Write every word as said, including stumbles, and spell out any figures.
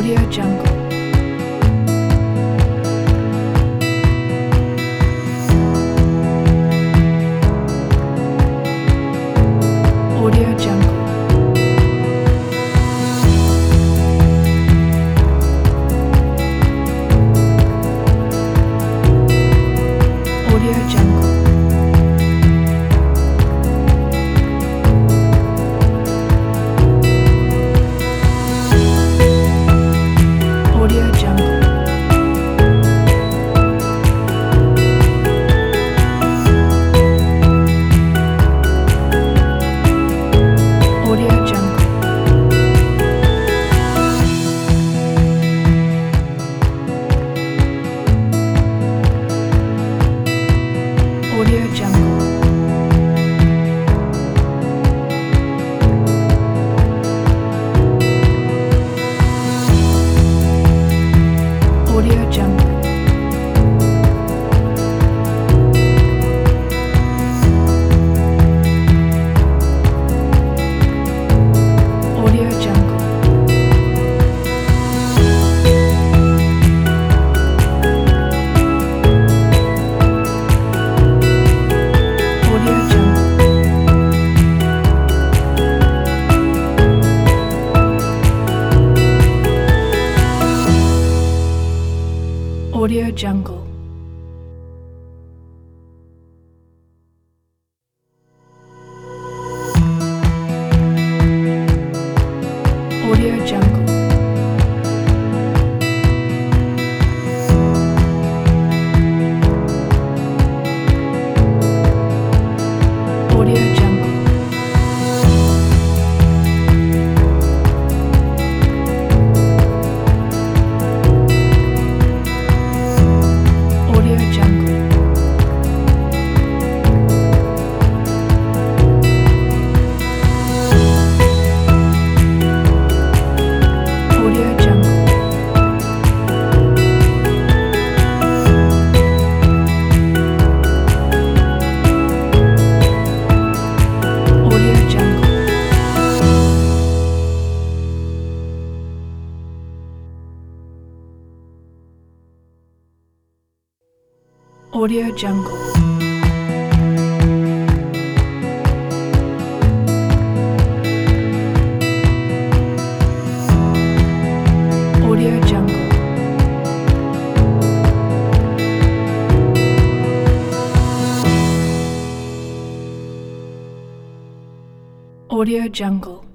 Audio Jungle. Audio Jungle. Audio Jungle. Audio Jungle. Audio Jungle. Audio Jungle. Audio Jungle. Audio Jungle. Audio Jungle. Audio Jungle. Audio Jungle. Audio Jungle. Audio Jungle. Audio Jungle. Audio Jungle. Audio Jungle. Audio Jungle. Audio Jungle.